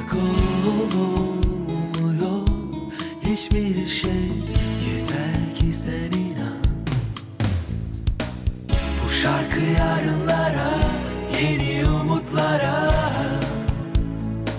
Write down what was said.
olmuyor hiçbir şey, yeter ki sen inan. Bu şarkı yarın